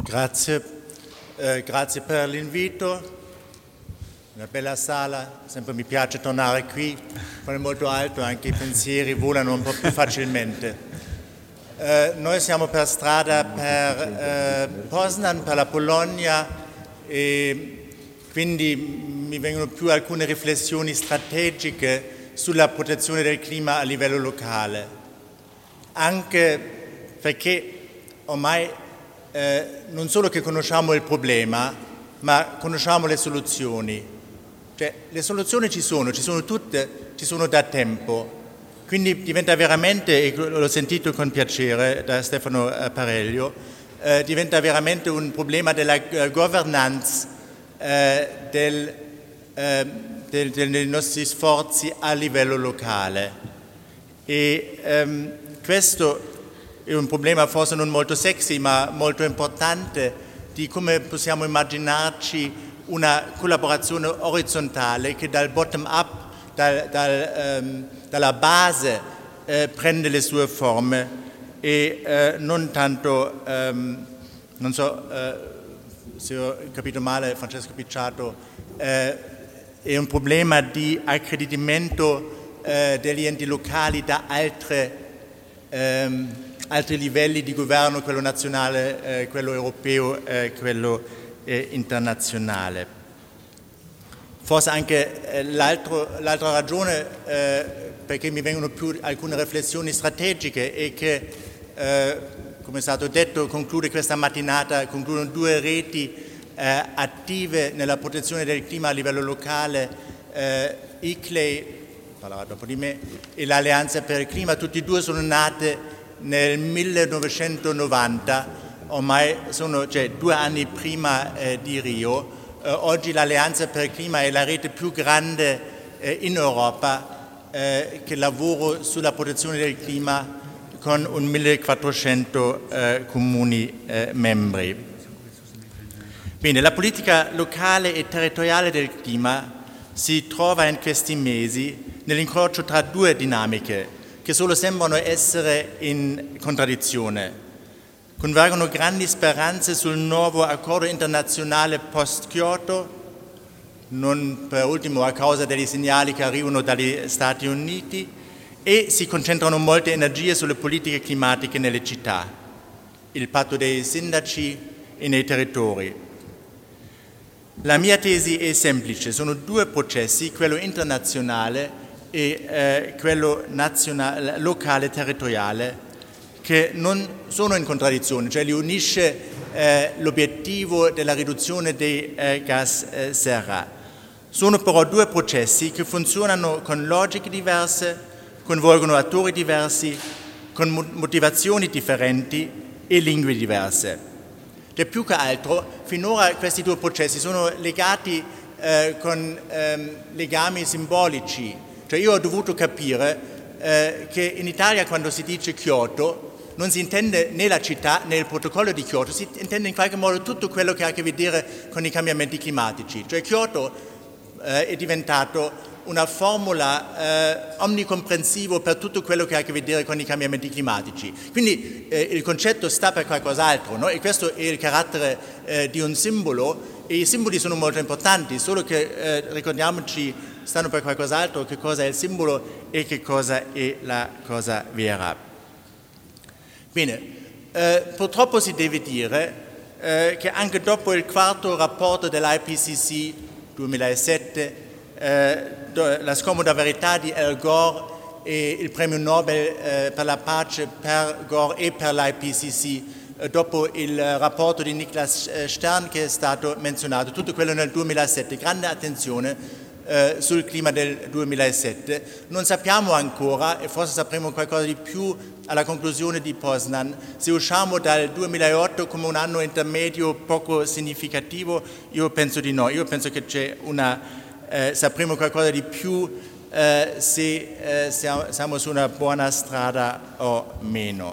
Grazie, grazie per l'invito. Una bella sala, sempre mi piace tornare qui, quando è molto alto anche i pensieri volano un po' più facilmente. Noi siamo per strada per Poznan, per la Polonia, e quindi mi vengono più alcune riflessioni strategiche sulla protezione del clima a livello locale, anche perché ormai non solo che conosciamo il problema, ma conosciamo le soluzioni. Cioè, le soluzioni ci sono tutte, ci sono da tempo. Quindi diventa veramente, e l'ho sentito con piacere da Stefano Pareglio, diventa veramente un problema della governance dei nostri sforzi a livello locale. E questo è un problema forse non molto sexy, ma molto importante, di come possiamo immaginarci una collaborazione orizzontale che dal bottom up, dalla base, prende le sue forme e non tanto, non so se ho capito male Francesco Picciato, è un problema di accreditamento degli enti locali da altri livelli di governo, quello nazionale, quello europeo, quello internazionale. Forse anche l'altra ragione perché mi vengono più alcune riflessioni strategiche è che, come è stato detto, concludono 2 reti attive nella protezione del clima a livello locale, ICLEI, parlerà dopo di me, e l'Alleanza per il Clima. Tutti e 2 sono nate nel 1990, ormai sono 2 anni prima di Rio. Oggi l'Alleanza per il Clima è la rete più grande in Europa che lavora sulla protezione del clima, con 1400 comuni membri. Bene, la politica locale e territoriale del clima si trova in questi mesi nell'incrocio tra 2 dinamiche che solo sembrano essere in contraddizione. Convergono grandi speranze sul nuovo accordo internazionale post-Kyoto, non per ultimo a causa degli segnali che arrivano dagli Stati Uniti, e si concentrano molte energie sulle politiche climatiche nelle città, il patto dei sindaci e nei territori. La mia tesi è semplice: sono 2 processi, quello internazionale e quello locale territoriale, che non sono in contraddizione, cioè li unisce l'obiettivo della riduzione dei gas serra. Sono però 2 processi che funzionano con logiche diverse, coinvolgono attori diversi, con motivazioni differenti e lingue diverse. E più che altro, finora questi 2 processi sono legati con legami simbolici. Cioè io ho dovuto capire che in Italia, quando si dice Kyoto, non si intende né la città né il protocollo di Kyoto, si intende in qualche modo tutto quello che ha a che vedere con i cambiamenti climatici. Cioè Kyoto è diventato una formula omnicomprensiva per tutto quello che ha a che vedere con i cambiamenti climatici. Quindi il concetto sta per qualcos'altro, no? E questo è il carattere di un simbolo, e i simboli sono molto importanti, solo che ricordiamoci, stanno per qualcos'altro, che cosa è il simbolo e che cosa è la cosa vera. Bene, purtroppo si deve dire che anche dopo il 4º rapporto dell'IPCC 2007, la scomoda verità di Al Gore e il premio Nobel per la pace per Gore e per l'IPCC, dopo il rapporto di Niklas Stern che è stato menzionato, tutto quello nel 2007, grande attenzione sul clima del 2007. Non sappiamo ancora, e forse sapremo qualcosa di più alla conclusione di Poznan, se usciamo dal 2008 come un anno intermedio poco significativo. Io penso di no, io penso che c'è sapremo qualcosa di più se siamo su una buona strada o meno.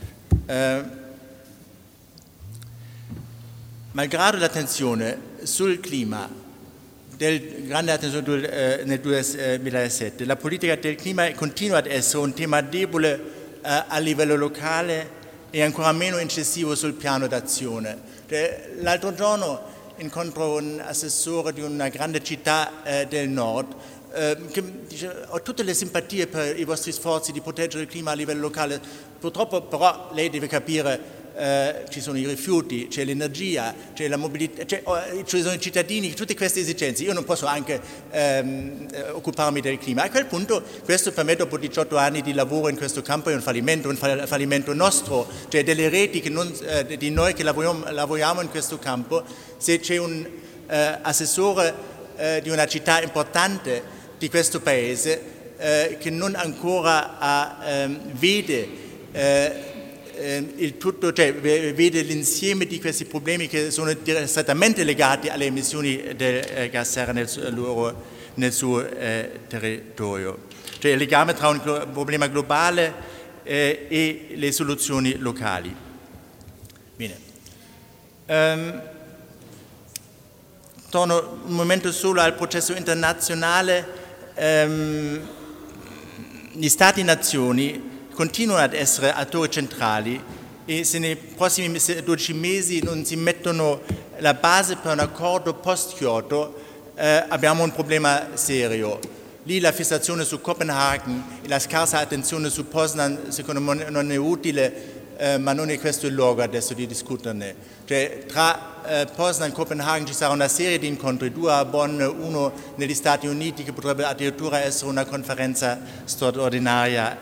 Malgrado l'attenzione sul clima, grande attenzione nel 2007, la politica del clima continua ad essere un tema debole a livello locale e ancora meno incisivo sul piano d'azione. L'altro giorno incontro un assessore di una grande città del nord che dice: ho tutte le simpatie per i vostri sforzi di proteggere il clima a livello locale, purtroppo però lei deve capire ci sono i rifiuti, c'è l'energia, c'è la mobilità, ci sono i cittadini, tutte queste esigenze. Io non posso anche occuparmi del clima. A quel punto questo per me, dopo 18 anni di lavoro in questo campo, è un fallimento nostro, cioè delle reti di noi che lavoriamo in questo campo. Se c'è un assessore di una città importante di questo paese che non ancora vede il tutto, cioè vede l'insieme di questi problemi che sono strettamente legati alle emissioni del gas serra nel suo territorio, cioè il legame tra un problema globale e le soluzioni locali. Bene. Torno un momento solo al processo internazionale. Gli Stati-nazioni continuano ad essere attori centrali e se nei prossimi 12 mesi non si mettono la base per un accordo post-Kyoto abbiamo un problema serio. Lì la fissazione su Copenaghen e la scarsa attenzione su Poznan secondo me non è utile, ma non è questo il luogo adesso di discuterne. Cioè, tra Poznan e Copenaghen ci sarà una serie di incontri, 2 a Bonn, 1 negli Stati Uniti, che potrebbe addirittura essere una conferenza straordinaria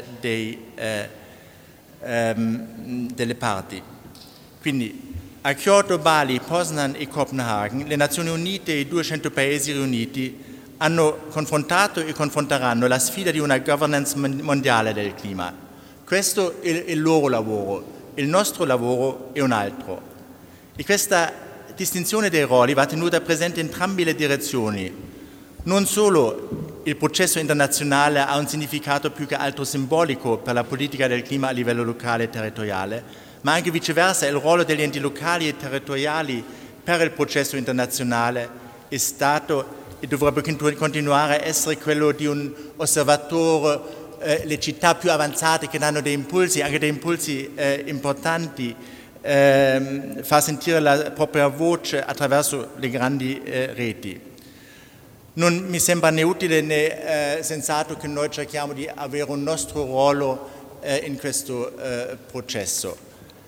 delle parti. Quindi a Kyoto, Bali, Poznan e Copenaghen le Nazioni Unite e i 200 paesi riuniti hanno confrontato e confronteranno la sfida di una governance mondiale del clima. Questo è il loro lavoro, il nostro lavoro è un altro. E questa distinzione dei ruoli va tenuta presente in entrambe le direzioni. Non solo il processo internazionale ha un significato più che altro simbolico per la politica del clima a livello locale e territoriale, ma anche viceversa il ruolo degli enti locali e territoriali per il processo internazionale è stato e dovrebbe continuare a essere quello di un osservatore. Le città più avanzate che danno dei impulsi, anche dei impulsi importanti, fa sentire la propria voce attraverso le grandi reti. Non mi sembra né utile né sensato che noi cerchiamo di avere un nostro ruolo in questo processo.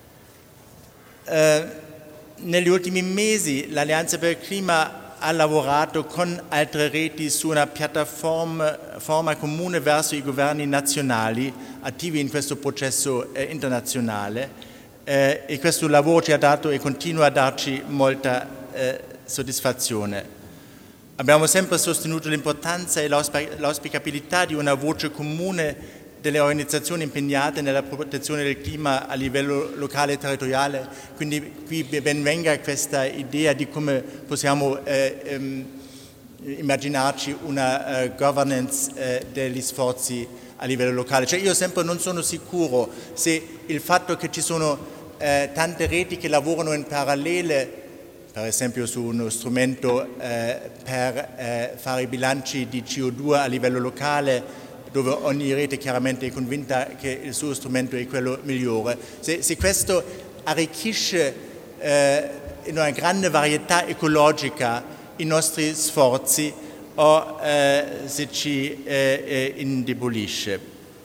Negli ultimi mesi l'Alleanza per il Clima ha lavorato con altre reti su una piattaforma comune verso i governi nazionali attivi in questo processo internazionale e questo lavoro ci ha dato e continua a darci molta soddisfazione. Abbiamo sempre sostenuto l'importanza e l'auspicabilità di una voce comune delle organizzazioni impegnate nella protezione del clima a livello locale e territoriale, quindi qui ben venga questa idea di come possiamo immaginarci una governance degli sforzi a livello locale. Cioè io sempre non sono sicuro se il fatto che ci sono tante reti che lavorano in parallele, per esempio su uno strumento per fare i bilanci di CO2 a livello locale, dove ogni rete chiaramente è convinta che il suo strumento è quello migliore. Se questo arricchisce in una grande varietà ecologica i nostri sforzi o se ci indebolisce.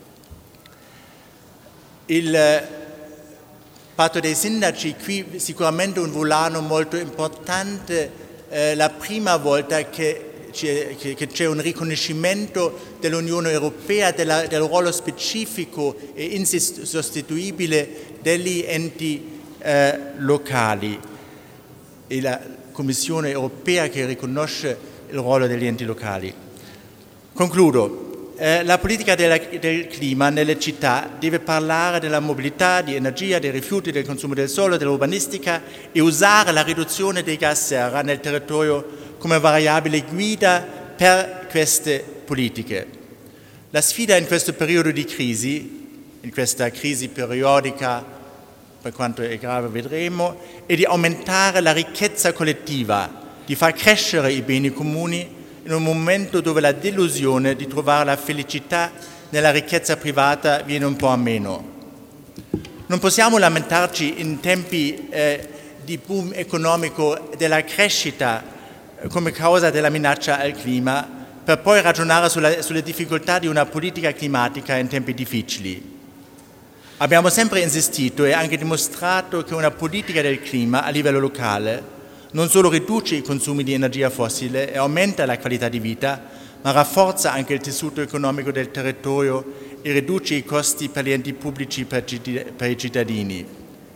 Il patto dei sindaci qui sicuramente un volano molto importante, la prima volta che c'è un riconoscimento dell'Unione Europea del ruolo specifico e insostituibile degli enti locali e la Commissione Europea che riconosce il ruolo degli enti locali. Concludo. La politica del clima nelle città deve parlare della mobilità, di energia, dei rifiuti, del consumo del suolo, dell'urbanistica e usare la riduzione dei gas serra nel territorio come variabile guida per queste politiche. La sfida in questo periodo di crisi, in questa crisi periodica, per quanto è grave vedremo, è di aumentare la ricchezza collettiva, di far crescere i beni comuni in un momento dove la delusione di trovare la felicità nella ricchezza privata viene un po' a meno. Non possiamo lamentarci in tempi di boom economico della crescita come causa della minaccia al clima, per poi ragionare sulle difficoltà di una politica climatica in tempi difficili. Abbiamo sempre insistito e anche dimostrato che una politica del clima a livello locale non solo riduce i consumi di energia fossile e aumenta la qualità di vita, ma rafforza anche il tessuto economico del territorio e riduce i costi per gli enti pubblici per i cittadini.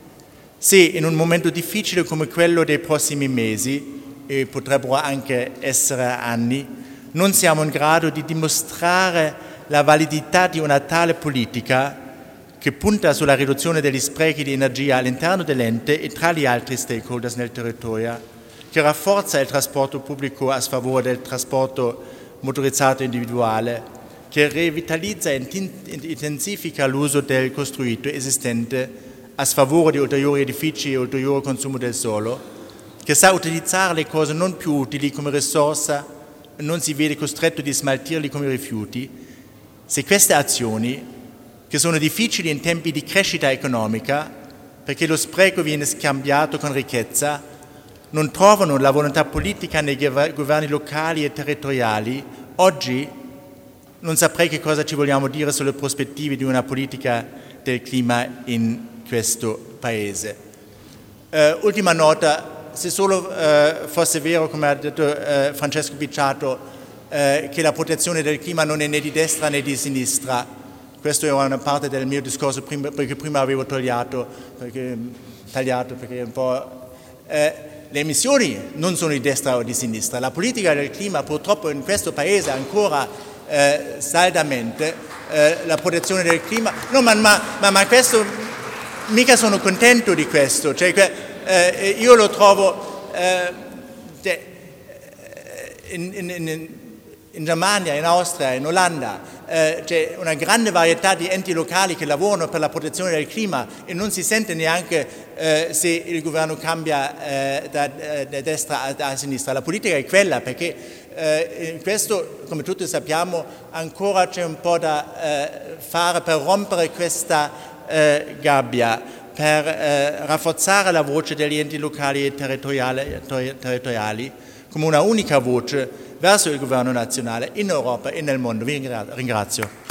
Se in un momento difficile come quello dei prossimi mesi, e potrebbero anche essere anni, non siamo in grado di dimostrare la validità di una tale politica che punta sulla riduzione degli sprechi di energia all'interno dell'ente e tra gli altri stakeholders nel territorio, che rafforza il trasporto pubblico a sfavore del trasporto motorizzato individuale, che rivitalizza e intensifica l'uso del costruito esistente a sfavore di ulteriori edifici e ulteriore consumo del suolo, che sa utilizzare le cose non più utili come risorsa e non si vede costretto di smaltirli come rifiuti. Se queste azioni, che sono difficili in tempi di crescita economica, perché lo spreco viene scambiato con ricchezza, non trovano la volontà politica nei governi locali e territoriali, oggi non saprei che cosa ci vogliamo dire sulle prospettive di una politica del clima in questo Paese. Ultima nota, se solo fosse vero, come ha detto Francesco Picciato, che la protezione del clima non è né di destra né di sinistra. Questa era una parte del mio discorso perché prima avevo tagliato perché un po'... le emissioni non sono di destra o di sinistra. La politica del clima purtroppo in questo Paese ancora saldamente la protezione del clima. No, ma questo, mica sono contento di questo. Cioè, io lo trovo in Germania, in Austria, in Olanda, c'è una grande varietà di enti locali che lavorano per la protezione del clima e non si sente neanche se il governo cambia da destra a sinistra. La politica è quella, perché in questo, come tutti sappiamo, ancora c'è un po' da fare per rompere questa gabbia, per rafforzare la voce degli enti locali e territoriali come una unica voce verso il governo nazionale in Europa e nel mondo. Vi ringrazio.